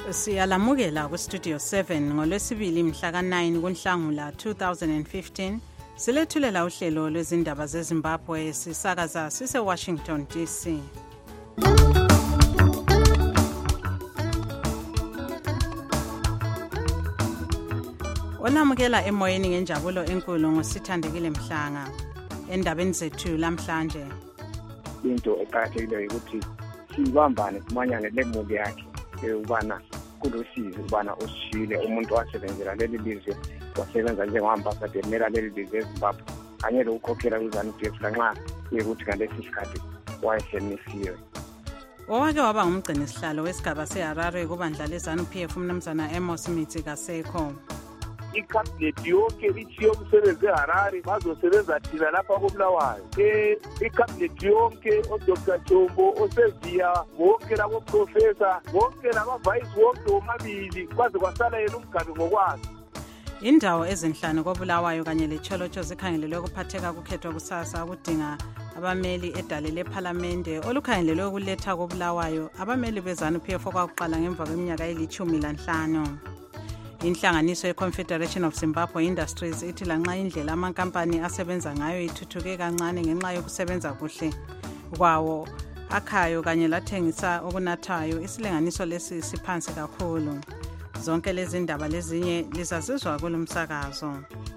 Siyalamukela ku-Studio 7 ngolwesibili mhla ka-9 kuNhlangula 2015 silethulela uhlelo lwezindaba zeZimbabwe sisakaza sise-Washington DC. Olamukela emoyeni ngenjabulo enkulu ngosithandekile Mhlanga endabeni zethu lamhlanje. Into eqakathekileyo ukuthi sibambane simanyane lemubi yakhe ubana kulosizi ubana usishile umuntu wasebenzela leli lizwe wasebenza njengomambassador emela leli lizwe eZimbabwe kanye lokukhokhela kuZANU-PF lanxa ukuthi ngalesi sikhathi wayesemisiwe. Owake waba ngumgcini sihlalo wesigaba seHarare kubandla leZANU-PF umnumzana Amos Mitsi kasekho. Ikhabinethi yonke ithi yomsebenzi eHarare bazosebenza thina lapha koBulawayo. Ikhabinethi yonke oDr. Chombo oSevia bonke labo professor bonke laba vice wonke omabili kwaze kwasala yena umgabi ngokwazi. Indawo ezinhlanu koBulawayo kanye leCholocho zikhangelelwe ukuphatheka kukhethwa kusasa kudinga abameli edale lePhalamende olukhangelelwe ukuletha koBulawayo abameli beZANU-PF okwakuqala ngemva kweminyaka eli-15. Inhlanganiso ye-Confederation of Zimbabwe Industries ithi lanxa indlela amankampani asebenza ngayo ithuthuke kancane ngenxa yokusebenza kuhle kwawo akhayo kanye lathengisa okunathayo, isilinganiso lesi siphansi kakhulu. Zonke lezi ndaba lezinye lizazizwa kulomsakazo.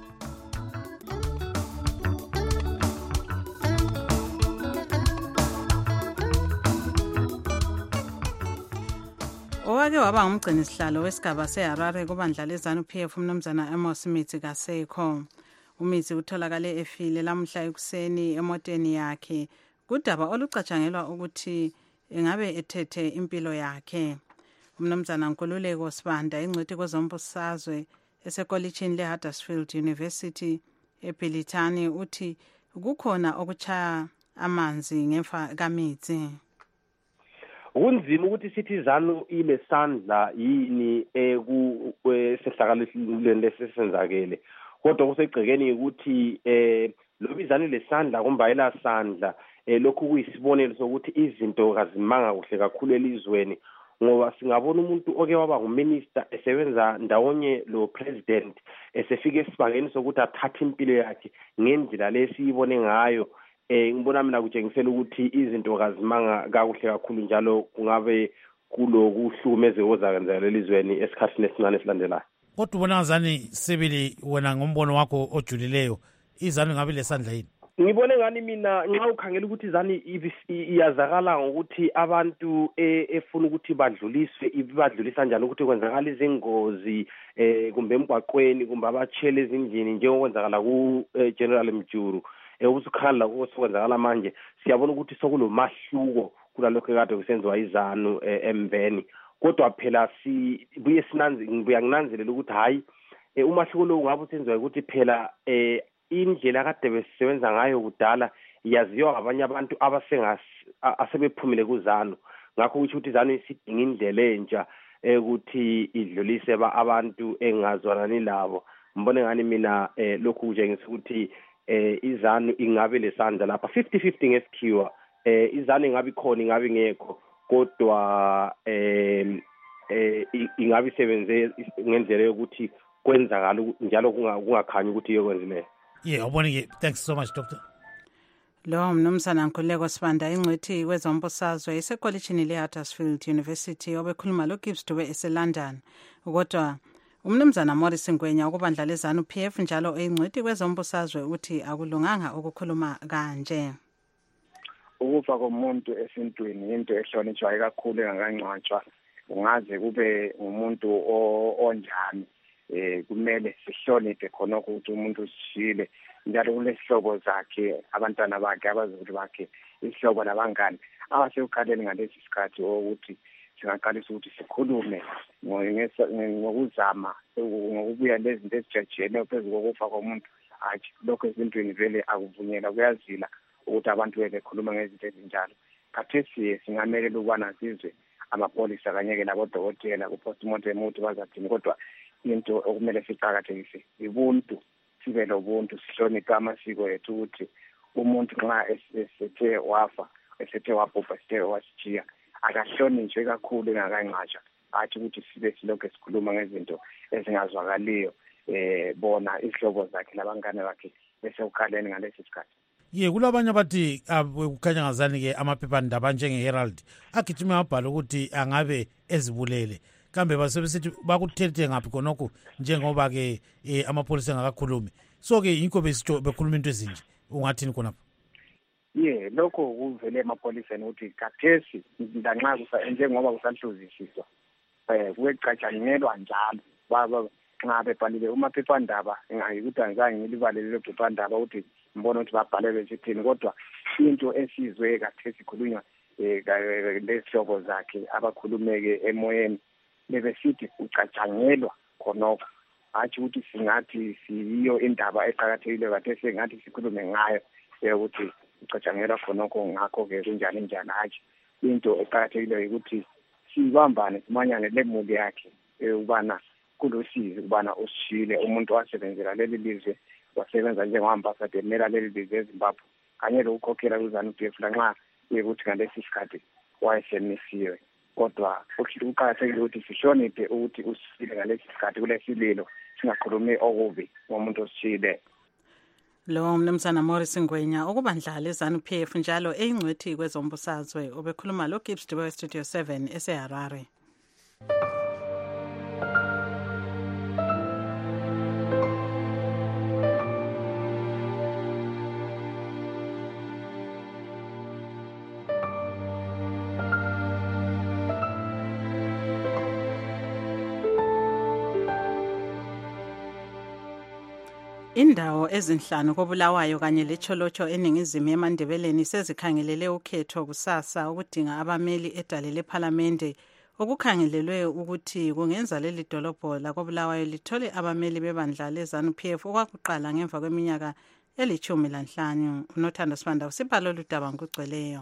Owake waba ngumgcini sihlalo wesigaba seHarare kubandla leZANU-PF umnumzana Amos Mitsi kasekho. uMitsi utholakale efile lamhla ekuseni emoteni yakhe kudaba olucatshangelwa ukuthi engabe ethethe impilo yakhe. Umnumzana Nkululeko Sibanda ingcwethi kwezombusazwe esekolitshini leHuddersfield University eBhilitani uthi kukhona okuchaya amanzi ngemva kaMitsi. Kunzima ukuthi sithi ZANU ilesandla yini sehlakalweni lesenzakele kodwa kusegcekeni ukuthi lo bizani lesandla kumbayela sandla lokhu kuyisibonelo sokuthi izinto kazimanga kuhle kakhulu elizweni ngoba singabona umuntu oke waba nguminister esebenza ndawonye lo president esefike esibangeni sokuthi athathe impilo yakhe ngendlela lesiyibone ngayo. Ngibona mina kutshengisela ukuthi izinto kazimanga kakuhle kakhulu njalo kungabe kulokuhlukumeze ozakenzela elizweni esikhathini esincane esilandelayo. Kodwa ubona ngani Sibili wena ngombono wakho ojulileyo izanu ngabe lesandla yini? Ngibone ngani mina nxa ukhangela ukuthi izani iyazakala ngokuthi abantu efuna ukuthi badlulisa njani ukuthi kwenzakala izingozi kumbe emgwaqweni kumbe abachele ezindlini njengokwenzakala ku General Mjuru. Ubusukhala okwenzakala manje siyabona ukuthi sokulomahluko kulalokho kade kusenziwa izanu emveni kodwa phela sibuye ngibuya nginanzelela ukuthi hayi umahluko lo ngabe usenziwa ukuthi phela indlela kade besebenza ngayo kudala yaziwa ngabanye abantu asebephumile kuzanu ngakho ukuthi izanu isidinga indlela entsha ukuthi idlulise abantu engazwanani labo. Mbone ngani mina lokhu kutshengisa ukuthi izanu ingabe lesandla lapha 50-50 ngesikhiwa izanu ingabe ikhona ingabe ngekho kodwa ingabe isebenze ngendlela yokuthi kwenzakala njalo kungakhanyi ukuthi yokwenzileyo. Ubonike. Thanks so much Dr. Lo mnumzana Nkululeko Sibanda ingcwethi kwezombusazwe esekolitshini leHuddersfield University obekhuluma loGibbs Dube eseLondon kodwa umnumzana Morris Ngwenya ukubandla leZANU-PF njalo eyingcwethi kwezombusazwe uthi akulunganga ukukhuluma kanje. Ukufa komuntu esintwini into ehlonitshwa kakhulu engakangcwatshwa ungaze kube umuntu onjani kumele sihloniphe khona ukuthi umuntu usishile njalo kunesihlobo zakhe abantwana bakhe abazukulu bakhe isihlobo nabangani abasekukhaleni ngalesi sikhathi ukuthi singaqalisa ukuthi sikhulume ngokuzama ngokubuya lezinto ezijajene phezu kokufa komuntu. Lokho ezintwini vele akuvunyelwa kuyazila ukuthi abantu bekhuluma ngezinto ezinjalo. Khathesi singamelela ukubana sizwe amapolisa kanye-ke labodokotela ku-postmortem ukuthi bazathini kodwa into okumele siqakathekise ubuntu, sibe lobuntu, sihloniphe amasiko ethu ukuthi umuntu nxa esethe wafa esethe wabhubha esethe wasitshiya akahlonitshwe kakhulu engakangcwatshwa athi ukuthi sibe silokho sikhuluma ngezinto ezingazwakaliyo bona isihlobo zakhe labangane bakhe bese uqaleni ngalesi sikhathi. Kulabanye abathi kukhanya ngazani-ke amaphephandaba njenge-Herald agijime abhala ukuthi angabe ezibulele, kambe basebesithi bakuthethe ngaphi khonokho njengoba-ke amapholisa engakakhulumi. So-ke yinko bekhuluma into ezinje, ungathini khonapho? Lokho kuvele emapholiseni ukuthi kathesi lanxa njengoba kusahluzisiswa kuwecatshanyelwa njalo nxa bebhalile umaphephandaba ngayikuthi angizange ngilibalele lo phephandaba ukuthi mbona ukuthi babhale besithini, kodwa into esizwe kathesi khulunywa lesihlobo zakhe abakhulumeke emoyeni bebesithi ucatshanyelwa khonokho, hatshi ukuthi singathi siyiyo indaba eqakathekile kathesi ngathi sikhulume ngayo ukuthi ucatshangelwa khonokho ngakho-ke kunjani njani. Hatshi, into eqakathekileyo ukuthi sibambane simanyane lemuli yakhe ubana kulosizi ukubana usishile umuntu wasebenzela leli lizwe, wasebenza njengo-ambassador emela leli lizwe eZimbabwe kanye lokukhokhela kuZANU-PF lanxa ukuthi ngalesi sikhathi wayesemisiwe. Kodwa kuqakathekile ukuthi sihloniphe ukuthi usishile ngalesi sikhathi kulesi lilo, singakhulumi okubi ngomuntu osishile. Lo Mnumzana Morris Ngwenya ukubandlala eZANU-PF njalo eyingcwethi kwezombusazwe obekhuluma lo Gibbs Dube Studio 7 eseHarare. Indawo ezinhlanu koBulawayo kanye leCholocho eningizimu eMandebeleni sezikhangelele ukhetho kusasa ukudinga abameli edale lePhalamende okukhangelelwe ukuthi kungenza leli dolobho lakoBulawayo lithole abameli bebandla leZANU-PF okwakuqala ngemva kweminyaka eli-15. uNothando Sibanda usibhalo ludaba ngokugcweleyo.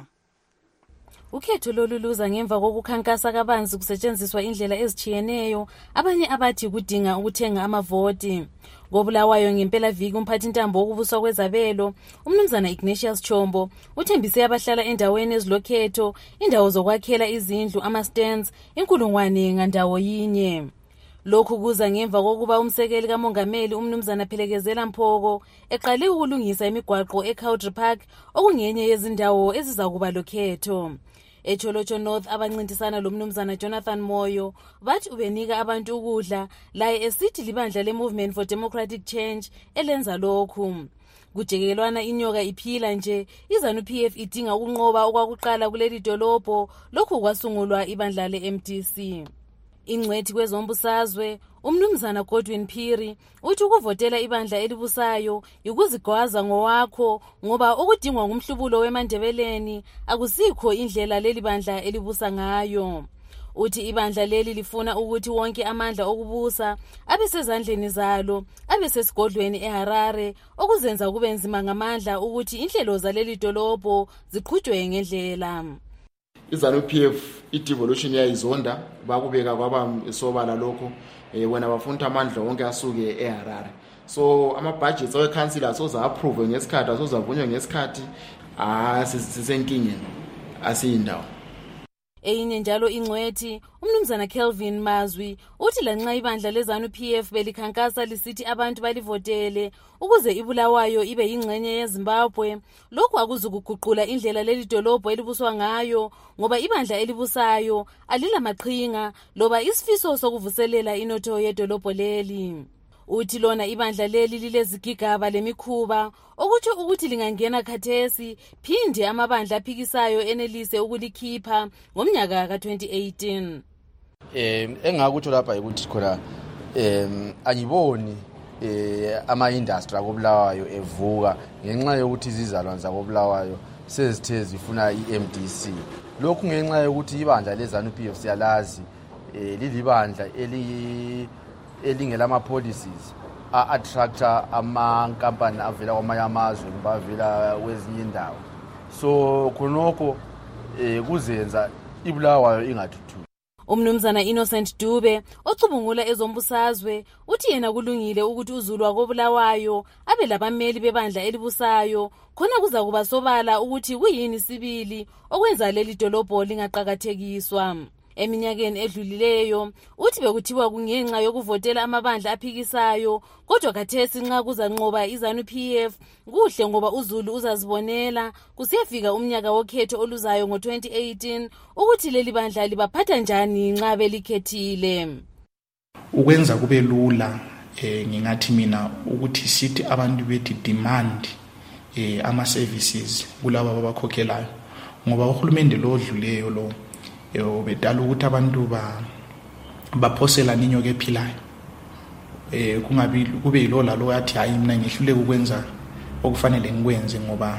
Ukhetho lolu luza ngemva kokukhankasa kabanzi kusetshenziswa indlela ezijiyeneyo, abanye abathi kudinga ukuthenga amavoti. KoBulawayo ngempela viki umphathintambo wokubuswa kwezabelo uMnumzana Ignatius Chombo uthembise abahlala endaweni ezilokhetho indawo zokwakhela izindlu ama-stands 1,000 ngandawo yinye. Lokhu kuza ngemva kokuba umsekeli kamongameli uMnumzana Phelekezela Mphoko eqale ukulungisa imigwaqo eCowdry Park okungenye yezindawo ezizakuba lokhetho. eCholocho North abancintisana lo Mnumzana Jonathan Moyo bathi ubenika abantu ukudla laye esithi libandla leMovement for Democratic Change elenza lokhu. Kujekelwana inyoka iphila nje, iZANU-PF idinga ukunqoba okwakuqala kuleli dolobho lokhu kwasungulwa ibandla leMDC. Ingcwethi kwezombusazwe uMnumzana Godwin Phiri uthi ukuvotela ibandla elibusayo ukuzigwaza ngowakho ngoba ukudingwa ngumhlubulo weMandebeleni akusikho indlela leli bandla elibusa ngayo. Uthi ibandla leli lifuna ukuthi wonke amandla okubusa abe sezandleni zalo, abe sesigodlweni eHarare okuzenza kube nzima ngamandla ukuthi inhlelo zaleli dolobho ziqhutshwe ngendlela. iZANU-PF i-devolution yayizonda bakubeka kwaba sobala lokho wena bafuna amandla wonke asuke eHarare. So ama-budgets we-council asoza approve ngesikhathi, asoza avunywe ngesikhathi, sisenkingeni asiyindawo. Eyinye njalo ingcwethi uMnumzana Kelvin Mazwi uthi lanxa ibandla leZANU-PF belikhankasa lisithi abantu balivotele ukuze iBulawayo ibe yingxenye yeZimbabwe, lokhu akuzukuguqula indlela leli dolobho elibuswa ngayo ngoba ibandla elibusayo alilamaqhinga loba isifiso sokuvuselela inotho yedolobho leli. Uthi lona ibandla leli lilezigigaba lemikhuba okuthi ukuthi lingangena khathesi phinde amabandla aphikisayo enelise ukulikhipha ngomnyaka ka-2018. Engakutsho lapha ukuthi khona angiboni ama-industry akoBulawayo evuka ngenxa yokuthi izizalwane zakoBulawayo sezithe zifuna i-MDC. Lokhu ngenxa yokuthi ibandla leZANU-PF siyalazi lilibandla elingela policies a-attractor amankampani avela kwamanye amazwe bavela kwezinye indawo. So khonokho kuzenza iBulawayo ingathuthuki. uMnumzana Innocent Dube ocubungula ezombusazwe uthi yena kulungile ukuthi uZulu wakoBulawayo abe labameli bebandla elibusayo khona kuza kuba sobala ukuthi kuyini sibili okwenza leli dolobho lingaqhakathekiswa. Eminyakeni edlulileyo uthi bekuthiwa kungenxa yokuvotela amabandla aphikisayo, kodwa khathesi nxa kuzanqoba iZANU-PF kuhle ngoba uZulu uzazibonela kusiyafika umnyaka wokhetho oluzayo ngo-2018 ukuthi leli bandla libaphatha njani nxa belikhethile. Ukwenza kube lula ngingathi mina ukuthi sithi abantu bethi demand ama-services kulabo abakhokhelayo, ngoba uhulumende lo odluleyo lo bedala ukuthi abantu baphosela ninyoka ephilayo. Kungabi kube yilo lalo athi hayi mina ngihluleke ukwenza okufanele ngikwenze ngoba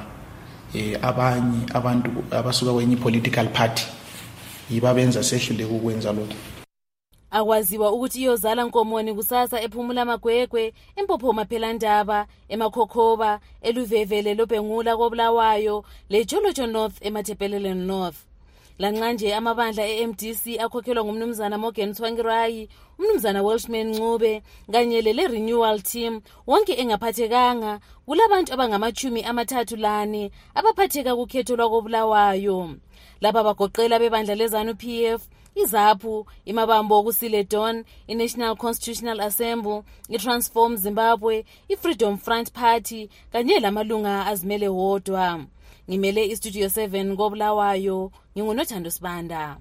abanye abantu abasuka kwenye political party yibabenza sehluleke ukwenza lokho. Akwaziwa ukuthi iyozala Nkomoni kusasa ePhumula Magwegwe, eMpopho Maphelandaba, eMakhokhoba, eLuvevele loBhengula koBulawayo, leJolotsho North eMathebelele North. Lanqanje amabandla eMDC akhokhelwa ngumnumzana Morgan Tsvangirai, umnumzana Welshman Ncube kanye le-renewal team wonke engaphathekanga kulabantu abangama-34 abaphatheka kukhetho lwakobulawayo. Laba bagoqela bebandla leZANU-PF, iZAPU, iMabambo kuSiledon, iNational Constitutional Assembly, iTransform Zimbabwe, iFreedom Front Party kanye lamalunga azimele wodwa. Ngimele iStudio 7 koBulawayo, nginguNothando Sibanda.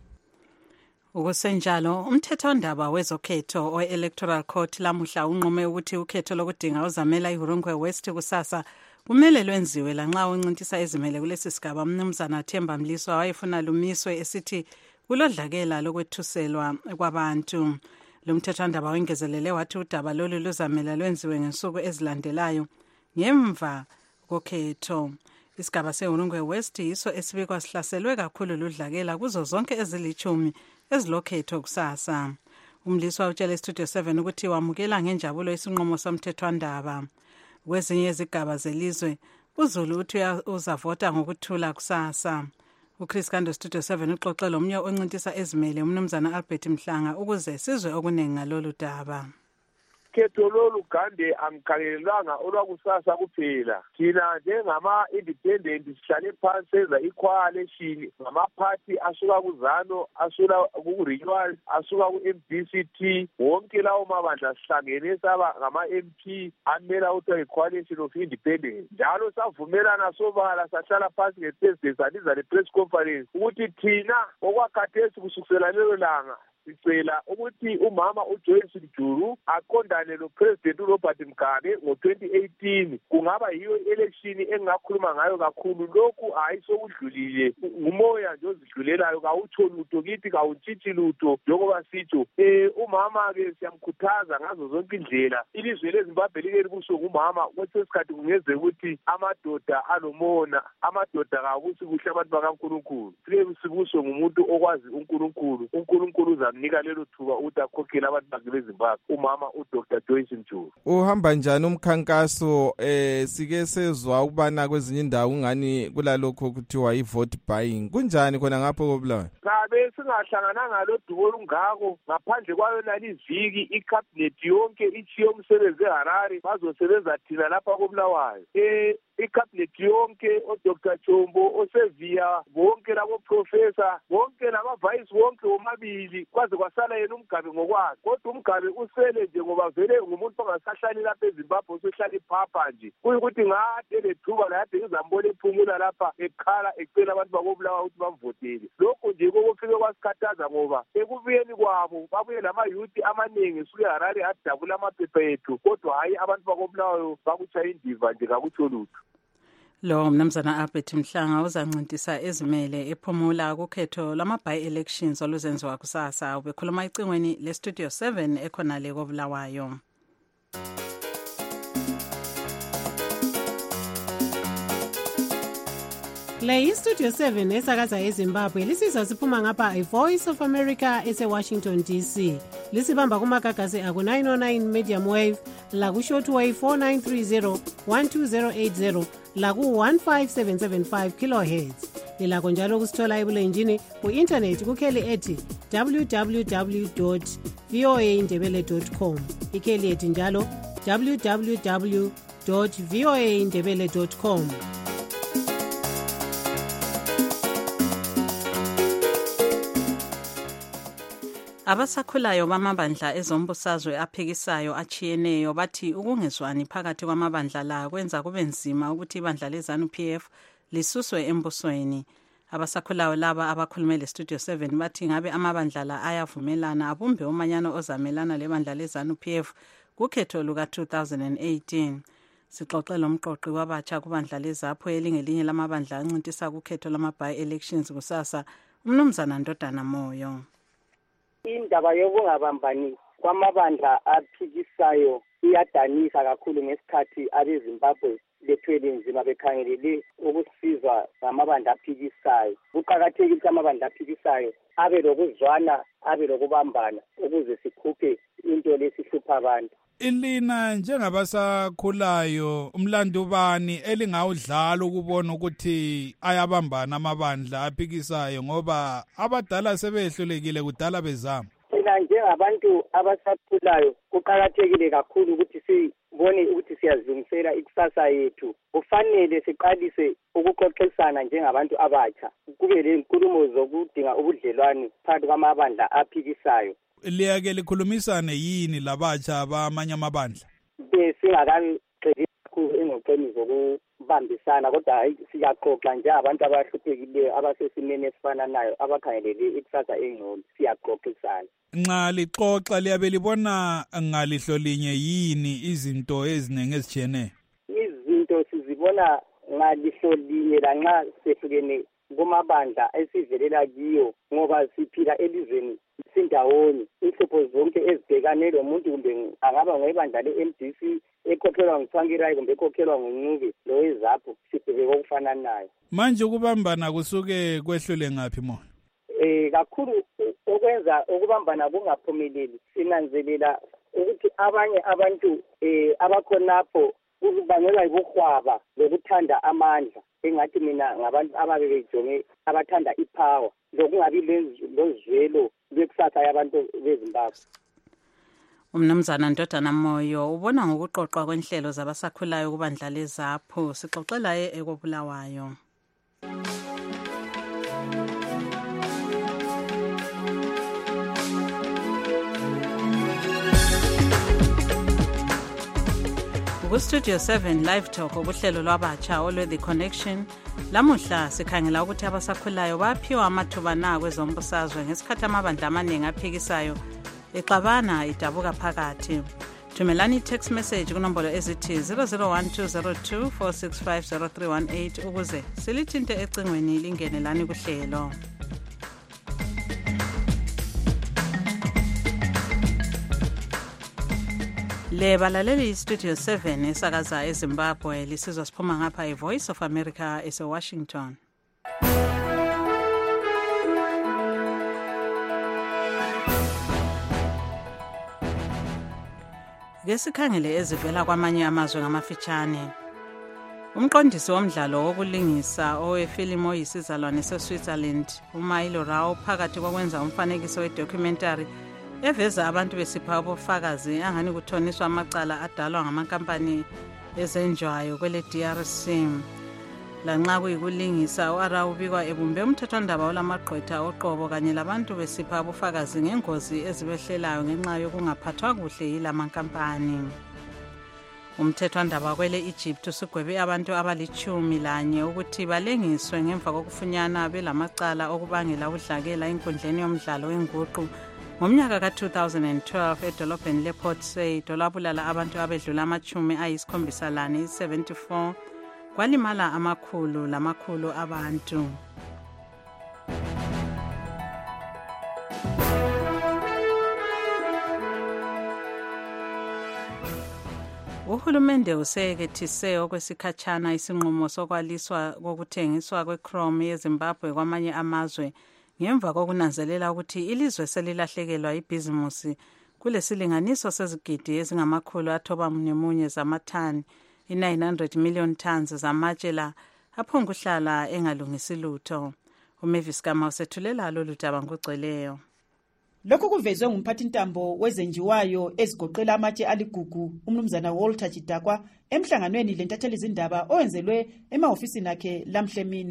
Ukusenjalo umthethondaba wezokhetho oelectoral court lamuhla unqume ukuthi ukhetho lokudinga uzamela iHurungwe West kusasa kumele lwenziwe lanxa uncintisa ezimele kulesi sigaba. Mnumzana Themba Mliswa wayefuna lumiswe esithi kulodlakela lokwethuselwa kwabantu. Lo mthethondaba wengezelele wathi udaba lolu luzamela lwenziwe ngensuku ezilandelayo ngemva kokhetho. Isigaba seHurungwe West yiso esibikwa sihlaselwe kakhulu ludlakela kuzo zonke ezili10 ezilokhetho kusasa. Umliswa utshela iStudio 7 ukuthi wamukela ngenjabulo isinqumo somthethwandaba. Kwezinye izigaba zelizwe uZulu uthi uzavota ngokuthula kusasa. uChris Kando Studio 7 uxoxela omnye oncintisa ezimele umnumzana Albert Mhlanga ukuze sizwe okunengi ngalolu daba. Ukhetho lolu Gande angikhangelelanga olwakusasa kuphela. Thina njengama-independent sihlale phansi senza i-coalition ngama-party asuka kuZANU, asuka ku-renewal, asuka ku-MDCT, wonke lawo mabandla sihlangene saba ngama-MP amela ukuthi i-coalition of independent. Njalo savumelana sobala sahlala phansi nge-Thursday saliza le-press conference ukuthi thina okwakhathesi kusukela lelo langa sicela ukuthi umama uJoyce Mjuru aqondane noPresident uRobert Mugabe ngo-2018 kungaba yiyo election engakhuluma ngayo kakhulu. Lokhu ayisokudlulile, ngumoya nje ozidlulelayo, kawutsho lutho kithi, kawuntshitshi lutho njengoba sitsho. Umama-ke siyamkhuthaza ngazo zonke indlela. Ilizwe leZimbabwe like libuswe ngumama, kwesinye isikhathi kungeze ukuthi amadoda alomona, amadoda kakusi kuhle abantu bakaNkulunkulu. Sike sibuswe ngumuntu okwazi uNkulunkulu. uNkulunkulu uzamnika lelo thuba ukuthi akhokhele abantu bakhe beZimbabwe, umama uDr. Joyce Mjuru. Uhamba njani umkhankaso? Sike sezwa ukubana kwezinye indawo ungani kulalokho kuthiwa i-vote buying. Kunjani khona ngapho koBulawayo? Ngabe singahlangananga lo dubo olungako ngaphandle kwayo lali iviki icabinet yonke ichiyo umsebenzi eHarare bazosebenza thina lapha koBulawayo. icabinet yonke oDr. Chombo, oSevia, bonke labo professor, bonke laba vice wonke omabili kwaze kwasala yena uMgabe ngokwakhe. Kodwa uMgabe usele nje ngoba vele ngumuntu ongasahlali lapha eZimbabwe, usehlala iphapha nje. Kuyikuthi ngade lethuba la yade ngizambona ephumula lapha ekhala ecela abantu bakobulawa ukuthi bamvotele. Lokho nje kokufike kwasikhathaza ngoba ekubuyeni kwabo babuye lama youth amaningi suke eHarare adabula amaphepha ethu, kodwa hayi abantu bakobulawayo bakuchaya indiva nje kakutsho lutho. Lo mnumzana Albert Mhlanga uzancintisa ezimele ephumula kukhetho lama-by-elections oluzenziwa kusasa. Ubekhuluma icingweni leStudio 7 ekhona le koBulawayo. Le iStudio 7 esakaza eZimbabwe lisizwa siphuma ngapha iVoice of America eseWashington DC. Lisibamba kumagagasi aku-909 medium wave, laku-shortwave 4930 12080, laku-15775 kilohertz. Lilakho njalo kusithola ebulenjini ku-internet kukheli ethi www.voaindebele.com. Ikheli ethi njalo www.voaindebele.com. Abasakhulayo bamabandla ezombusazwe aphikisayo achiyeneyo bathi ukungezwani phakathi kwamabandla la kwenza kube nzima ukuthi ibandla leZANU-PF lisuswe embusweni. Abasakhulayo laba abakhulume leStudio 7 bathi ngabe amabandla la ayavumelana abumbe umanyano ozamelana lebandla leZANU-PF kukhetho luka-2018. Sixoxe lomqoqi wabatsha kubandla leZAPHO elingelinye lamabandla ancintisa kukhetho lama-by-elections kusasa, uMnumzana Ndodana Moyo. Indaba yokungabambani kwamabandla aphikisayo iyadanisa kakhulu ngesikhathi abeZimbabwe bethwele nzima bekhangelele ukusizwa ngamabandla aphikisayo. Kuqakathekile ukuthi amabandla aphikisayo abe lokuzwana, abe lokubambana ukuze sikhuphe into lesihlupha abantu. Ilina njengabasakhulayo umlando bani elingawudlala ukubona ukuthi ayabambana amabandla aphikisayo ngoba abadala sebehlulekile kudala bezama? Thina njengabantu abasakhulayo kuqakathekile kakhulu ukuthi sibone ukuthi siyazilungisela ikusasa yethu. Kufanele siqalise ukuxoxisana njengabantu abatsha, kube lenkulumo zokudinga ubudlelwane phakathi kwamabandla aphikisayo. Liyake likhulumisane yini labatsha abamanye amabandla? Singakaqedi kakhulu engxoxweni zokubambisana, kodwa siyaxoxa nje abantu abahluphekileyo abasesimeni esifananayo abakhangelele ikusasa engcono, siyaxoxisana. Nxa lixoxa liyabe libona ngalihlo linye yini izinto eziningi ezijiyeneyo? Izinto sizibona ngalihlo linye lanxa sehlukene kumabandla esivelela kiyo, ngoba siphila elizweni sindawonye. Inhlupho zonke ezibhekane lomuntu kumbe angaba ngoyibandla le-MDC ekhokhelwa nguTsvangirai kumbe ekhokhelwa nguNcube loweZAPHO, sibheke okufananayo. Manje ukubambana kusuke kwehlule ngaphi mona? Kakhulu okwenza ukubambana kungaphumeleli, sinanzelela ukuthi abanye abantu abakhonapho kubangelwa yibuhwaba lokuthanda amandla. Engathi mina ngabantu ababejonge abathanda ipower lokungabi lozwelo lwekusasa yabantu beZimbabwe. Umnumzana Ndodana Moyo ubona ngokuqoqwa kwenhlelo zabasakhulayo kubandla leZAPHO. Sixoxela ekobulawayo. Studio 7 Live Talk ubuhlelo lwabatsha olwe The Connection. Lamuhla sikhangela ukuthi abasakhulayo baphiwa amathuba na kwezombusazwe ngesikhathi amabandla amaningi aphikisayo exabana idabuka phakathi. Thumelani text message kunombolo ezithi 001202465038 ukuze silithinte ecingweni lingene lani kuhlelo. Le balaleli Studio 7 esakaza eZimbabwe lisizwa siphuma ngapha iVoice of America eseWashington. Ngesikhangele ezivela kwamanye amazwe ngamafitshane. Umqondisi womdlalo wokulingisa owefilimu oyisizalwane seSwitzerland, uMilo Rao, phakathi kokwenza umfanekiso wedocumentary eveza abantu besipha ubufakazi angani kuthoniswa amacala adalwa ngamankampani ezenjwayo kwele DRC. Lanxa kuyikulingisa, uArau ubikwa ebumbe umthethwandaba olamagqwetha oqobo kanye labantu besipha ubufakazi ngengozi ezibehlelayo ngenxa yokungaphathwa kuhle yilamankampani. Umthethwandaba kwele Egypt usugwebe abantu abali-11 ukuthi balengiswe ngemva kokufunyana belamacala okubangela udlakela enkundleni yomdlalo wenguqu ngomnyaka ka-2012 edolobheni lePort Said, olabulala abantu abedlula ama-74 kwalimala amakhulu lamakhulu abantu. Uhulumende usekethise okwesikhatshana isinqumo sokwaliswa kokuthengiswa kwechrome yeZimbabwe kwamanye amazwe ngemva kokunanzelela ukuthi ilizwe selilahlekelwa ibhizimusi kulesilinganiso sezigidi ezingama-991 zamathani, i-900 million tons zamatshe la aphonguhlala engalungisi lutho. uMavis Kama usethulela lolu daba ngokugcweleyo. Lokhu kuvezwe ngumphathintambo wezenjiwayo ezigoqela amatshe aligugu umnumzana Walter Chidakwa emhlanganweni lentatheli izindaba owenzelwe emahofisini akhe lamhlemini.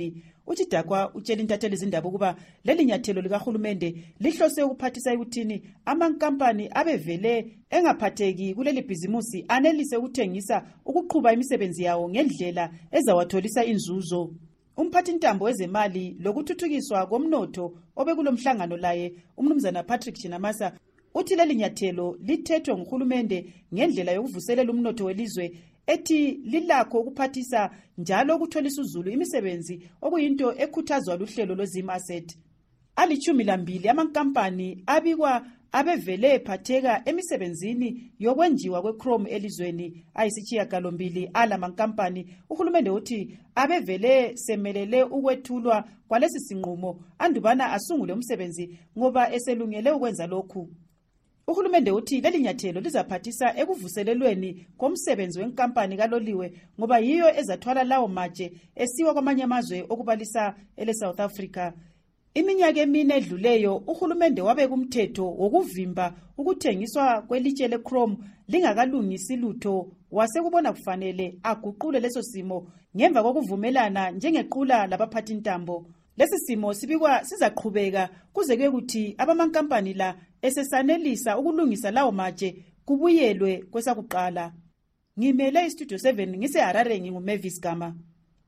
uTshidakwa utshela intatheli izindaba ukuba leli nyathelo likahulumende lihlose ukuphathisa ekuthini amankampani abevele engaphatheki kuleli bhizimusi anelise ukuthengisa ukuqhuba imisebenzi yawo ngendlela ezawatholisa inzuzo. Umphathintambo wezemali lokuthuthukiswa komnotho obekulomhlangano laye umnumzana Patrick Chinamasa uthi leli nyathelo lithethwe nguhulumende ngendlela yokuvuselela umnotho welizwe ethi lilakho ukuphathisa njalo ukutholisa uzulu imisebenzi okuyinto ekhuthazwa luhlelo lwezim asset. Ali-12 amankampani abikwa abevele ephatheka emisebenzini yokwenjiwa kwe-chrome elizweni ayisishiyagalombili alamankampani uhulumende uthi abevele semelele ukwethulwa kwalesi sinqumo andubana asungule umsebenzi ngoba eselungele ukwenza lokhu. Uhulumende uthi leli nyathelo lizaphathisa ekuvuselelweni komsebenzi wenkampani kaloliwe ngoba yiyo ezathwala lawo matshe esiwa kwamanye amazwe okubalisa ele-South Africa. Iminyaka emine edluleyo uhulumende wabeka umthetho wokuvimba ukuthengiswa kwelitshe le-chrome lingakalungisi lutho wasekubona kufanele aguqule leso simo ngemva kokuvumelana njengequla labaphathintambo. Lesi simo sibikwa sizaqhubeka kuze kuyokuthi abamankampani la esesanelisa ukulungisa lawo matshe kubuyelwe kwesakuqala. Ngimele iStudio 7 ngise-Harare nginguMavis Gama.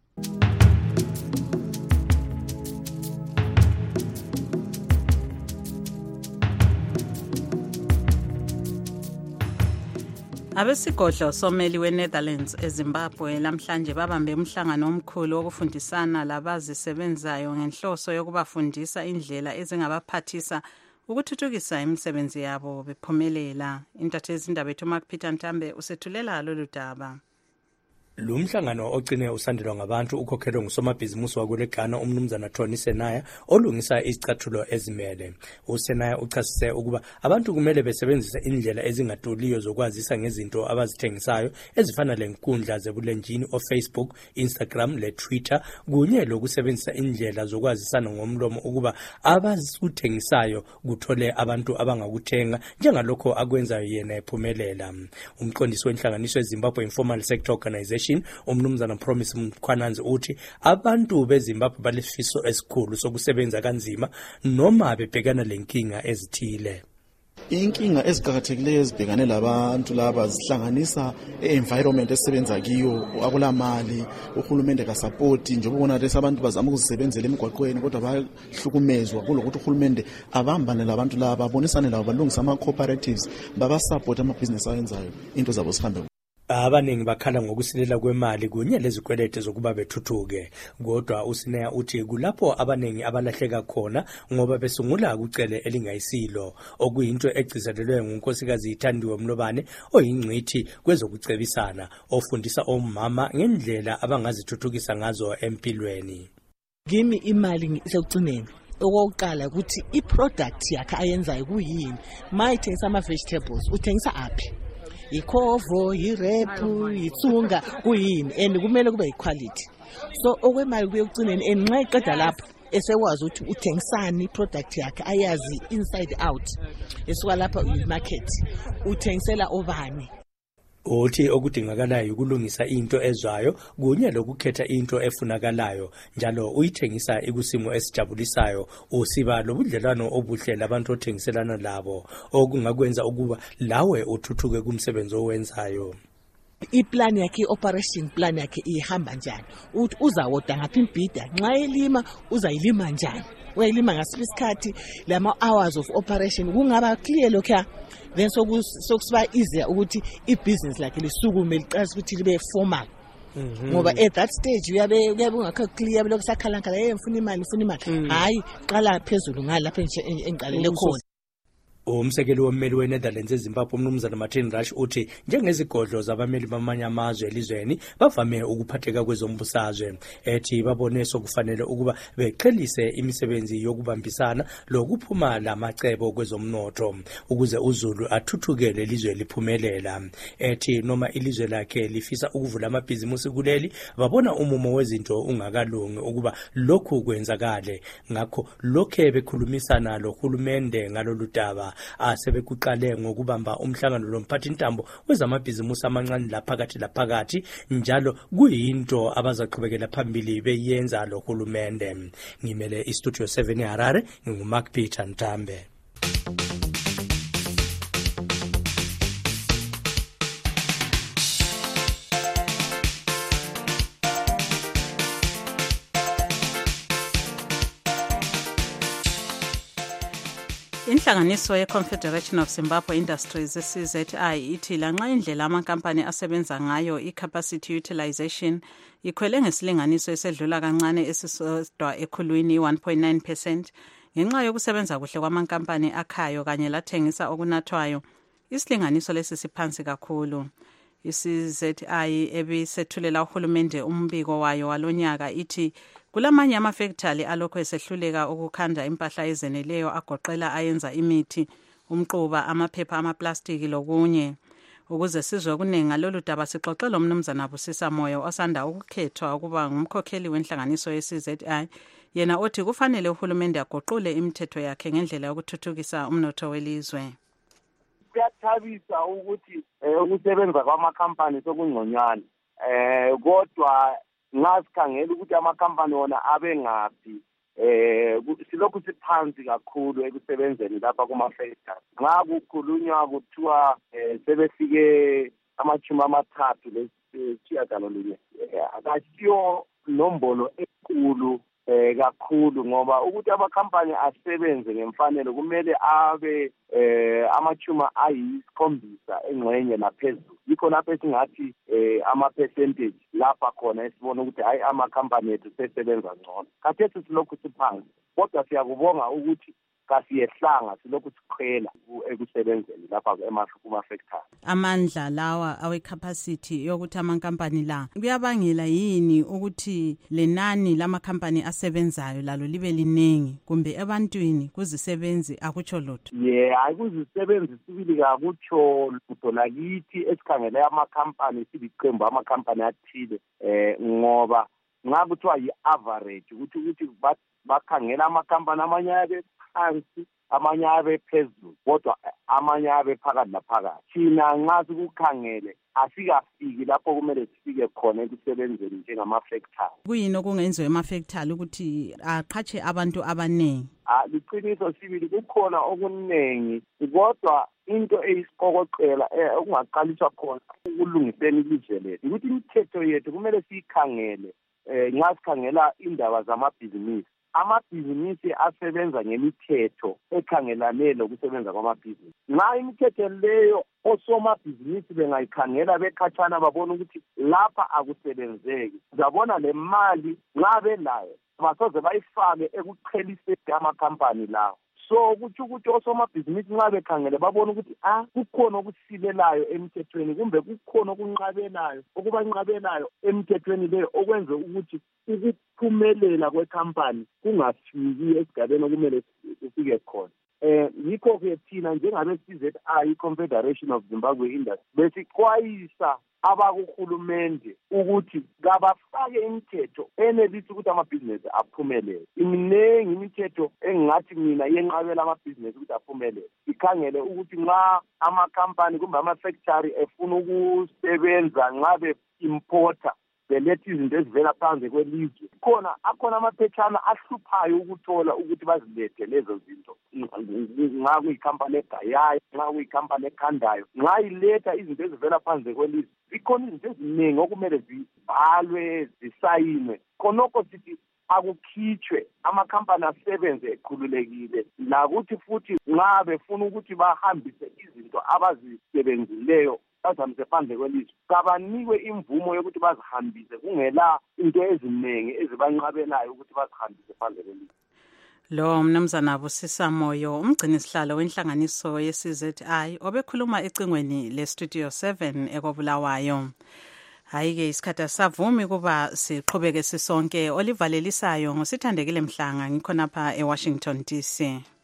Abesigodlo someli weNetherlands eZimbabwe lamhlanje babambe umhlangano omkhulu wokufundisana labazisebenzayo ngenhloso yokubafundisa indlela ezingabaphathisa ukuthuthukisa imisebenzi yabo bephumelela. Intatheli izindaba ethu Mark Peter Ntambe usethulela lolu daba. Lo mhlangano ogcine usandelwa ngabantu ukhokhelwe ngusomabhizimusi wakuleGhana umnumzana Tony Senaya olungisa izicathulo ezimele. USenaya uchasise ukuba abantu kumele besebenzise indlela ezingaduliyo zokwazisa ngezinto abazithengisayo ezifana lenkundla zebulenjini oFacebook, Instagram leTwitter kunye lokusebenzisa indlela zokwazisana ngomlomo ukuba abazithengisayo kuthole abantu abangakuthenga njengalokho akwenza yena ephumelela. Umqondisi wenhlanganiso eZimbabwe Informal Sector Organization umnumzana Promise Mkhwananzi uthi abantu beZimbabwe balefiso esikhulu sokusebenza kanzima noma bebhekana lenkinga ezithile. Inkinga eziqhakathekileyo ezibhekane labantu laba zihlanganisa environment esebenza kiyo akulamali uhulumende ka support njengoba ubona lesi abantu bazama ukuzisebenzela emigwaqweni kodwa bahlukumezwa kulokuthi uhulumende abambane labantu laba abonisane labo balungisa ama cooperatives baba support ama business ayenzayo into zabo zihambe. Abaningi bakhala ngokusilela kwemali kunye lezikwelete zokuba bethuthuke kodwa uSenaya uthi kulapho abaningi abalahleka khona ngoba besungula ukucele elingayisilo okuyinto egcizelelwe ngunkosikazi Ithandiwe Mlobane oyingcithi kwezokucebisana ofundisa omama ngendlela abangazithuthukisa ngazo empilweni. Kimi imali isekucineni okokuqala ukuthi iproduct yakhe ayenzayo kuyini mayithengisa ama vegetables uthengisa aphi ikhovo, irepu, ithunga kuyini and kumele kube equality. So okwemali kuye ucineni enxa eqeda lapho esekwazi ukuthi uthengisani product yakhe ayazi inside out. Esuka lapha imarket uthengisela obani. Uthi okudingakalayo ukulungisa into ezwayo kunye lokukhetha into efunakalayo njalo uyithengisa ikusimo esijabulisayo usiba lobudlelwano obuhle labantu othengiselana labo okungakwenza ukuba lawe uthuthuke kumsebenzi owenzayo. Iplan yakhe operation plan yakhe ihamba njani uthi uzawoda ngaphi imbhida nxa elima uzayilima njani uyilima ngasiphi isikhathi lama hours of operation kungaba clear lokho then sokusiba easier ukuthi ibusiness lakhe lisukume liqala ukuthi libe formal ngoba at that stage uyabe ungakho clear lokho sakhala mfuna imali hayi qala phezulu ngalapha engiqalele khona. Umsekeli wommeli weNetherlands eZimbabwe umnumzana Martin Rush uthi njengezigodlo zabameli bamanye amazwe elizweni bavame ukuphatheka kwezombusazwe ethi babone sokufanele ukuba beqhelise imisebenzi yokubambisana lokuphuma lamacebo kwezomnotho ukuze uZulu athuthukele ilizwe liphumelela. Ethi noma ilizwe lakhe lifisa ukuvula amabhizimusi kuleli babona umumo wezinto ungakalungi ukuba lokhu kwenzakale ngakho lokho bekhulumisana lohulumende ngalolu daba sebekuqale ngokubamba umhlangano lomphathintambo wezamabhizimusi amancane laphakathi njalo kuyinto abazaqhubekela phambili beyenza lo hulumende. Ngimele iStudio 7 eHarare, nginguMark Peter Ntambe. Inhlanganiso ye-Confederation of Zimbabwe Industries, CZI, ithi lanxa indlela amakampani asebenza ngayo i-capacity utilization ikhwele ngesilinganiso esedlula kancane esisodwa ekhulwini 1.9%, ngenxa yokusebenza kuhle kwamakampani akhayo kanye lathengisa okunathwayo, isilinganiso lesi siphansi kakhulu. I-CZI ebisethulela uhulumende umbiko wayo walonyaka ithi kulamanye amafektali alokho esehluleka ukukhanda impahla ezeneleyo agoqela ayenza imithi, umquba, amaphepha, amaplastiki lokunye. Ukuze sizwe okuningi ngalolu daba sixoxela umnumzana Busisa Moyo osanda ukukhethwa ukuba ngumkhokheli wenhlanganiso ye-CZI, yena othi kufanele uhulumende agoqule imithetho yakhe ngendlela yokuthuthukisa umnotho welizwe. Kuyathabisa ukuthi ukusebenza kwamakhampani sokungconywana, kodwa nxa sikhangela ukuthi amakampani wona abe ngaphi, silokhu siphansi kakhulu ekusebenzeni lapha kuma-factory. Nxa kukhulunywa kuthiwa sebefike 30 akasiyo nombolo enkulu kakhulu, ngoba ukuthi amakampani asebenze ngemfanelo kumele abe 70 engxenye naphezulu. Yikho lapho esingathi ama-percentage lapha khona esibona ukuthi hayi amakampani ethu sesebenza ngcono. Khathesi silokhu siphansi, kodwa siyakubonga ukuthi kasiyehlanga silokhu siqhela ekusebenzeni lapha kuma-factory. Amandla lawa awe-capacity yokuthi amakampani la kuyabangela yini ukuthi lenani lamakampani asebenzayo lalo libe liningi, kumbe ebantwini kuzisebenzi akutsho lutho? Hayi kuzisebenzi sibili kakutsho lutho. Lakithi esikhangele amakampani siliqembu amakampani athile, ngoba nxa kuthiwa yi-average ukuthi bakhangela amakampani amanye abe phansi amanye abe phezulu, kodwa amanye abe phakathi laphakathi. Thina nxa sikukhangele asikafiki lapho kumele sifike khona ekusebenzeni njengama-factory. Kuyini okungenziwa ema-factory ukuthi aqhatshe abantu abaningi? Liqiniso sibili, kukhona okuningi, kodwa into eyisiqokoqela okungaqaliswa khona ukulungiseni ilizwe lethu ukuthi imithetho yethu kumele siyikhangele. Nxa sikhangela indaba zamabhizinisi, amabhizinisi asebenza ngemithetho ekhangelane lokusebenza kwamabhizinisi. Nxa imithetho leyo osomabhizinisi bengayikhangela bekhatshana babona ukuthi lapha akusebenzeki, uzabona le mali nxa belayo basoze bayifake ekuqheliseni amakampani lawo. So kuthi ukuthi osomabhizinisi nxa bekhangele babona ukuthi kukhona okusilelayo emthethweni, kumbe kukhona okubanqabelayo emthethweni leyo okwenza ukuthi ukuphumelela kwekampani kungafiki esigabeni okumele kufike khona. Yikho-ke thina njengabe-CZI, i-Confederation of Zimbabwe Industries, besixwayisa abakuhulumende ukuthi kabafake imithetho enelisa ukuthi amabhizinesi aphumelele. Iminengi imithetho engingathi mina yenqabela amabhizinesi ukuthi aphumelele. Ikhangele ukuthi nxa amakampani kumbe ama-factory efuna ukusebenza nxa be-importer beletha izinto ezivela phandle kwelizwe, akhona amaphetshana ahluphayo ukuthola ukuthi bazilethe lezo zinto. Nxa kuyikampani egayayo, nxa kuyikampani ekhandayo, nxa iletha izinto ezivela phandle kwelizwe, zikhona izinto eziningi okumele zibhalwe, zisayinwe. Khonokho sithi akukhitshwe, amakampani asebenze ekhululekile, lakuthi futhi nxa befuna ukuthi bahambise izinto abazisebenzileyo bazihambise phandle kwelizwe, kabanikwe imvumo yokuthi bazihambise kungela into eziningi ezibanqabelayo ukuthi bazihambise phandle kwelizwe. Lo mnumzana Busisa Moyo, umgcinisihlalo wenhlanganiso ye-CZI, obekhuluma ecingweni le-Studio 7 ekobulawayo. Hayi-ke isikhathi asavumi kuba siqhubeke sisonke. Olivalelisayo ngosithandekile Mhlanga, ngikhonapha eWashington DC.